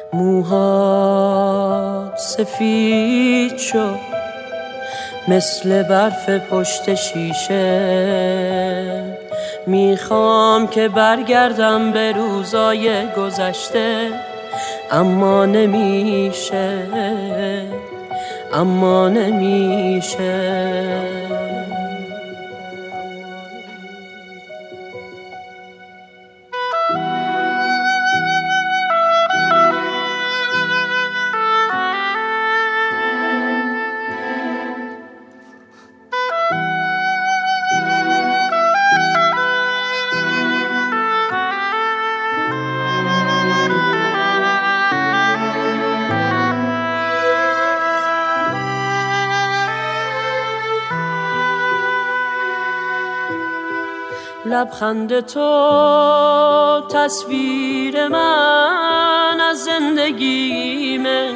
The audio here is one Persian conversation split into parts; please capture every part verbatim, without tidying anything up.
موهات سفید شد مثل برف پشت شیشه. میخوام که برگردم به روزای گذشته، اما نمیشه، اما نمیشه. لبخند تو تصویر من از زندگیمه،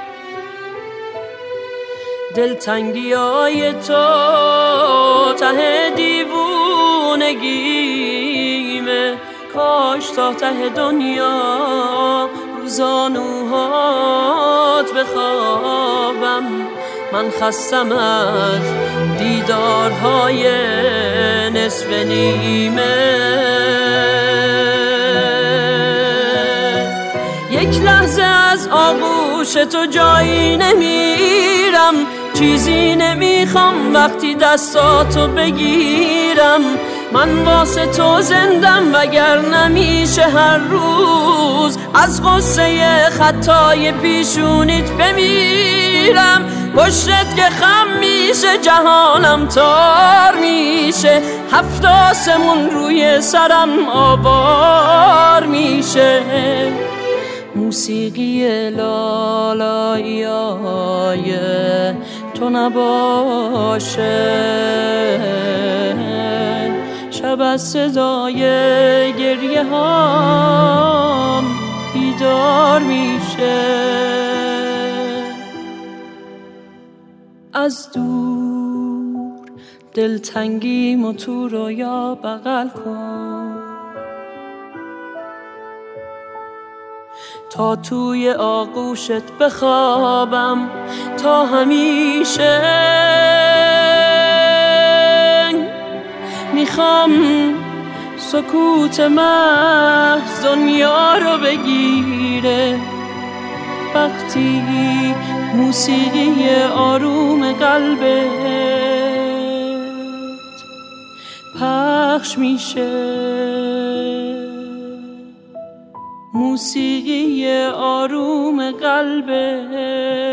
دلتنگیای تو ته دیوونگیمه. کاش تا ته دنیا روزانوهات بخوابم، من خستم از دیدارهای نصف نیمه. یک لحظه از آغوش تو جایی نمیرم، چیزی نمیخوام وقتی دستاتو بگیرم. من واسه تو زندم وگر نمیشه هر روز از غصه خطای پیشونیت بمیرم. پشتت که خم میشه جهانم تار میشه، هفت آسمون روی سرم آوار میشه. موسیقی لالاییای تو نباشه، شب از صدای گریه هام بیدار میشه. از دور دلتنگیمو تو رویا بغل کن، تا توی آغوشت بخوابم تا همیشه. میخوام سکوت محض دنیا رو بگیره، وقتی موسیقی آروم قلبت پخش میشه. موسیقی آروم قلبت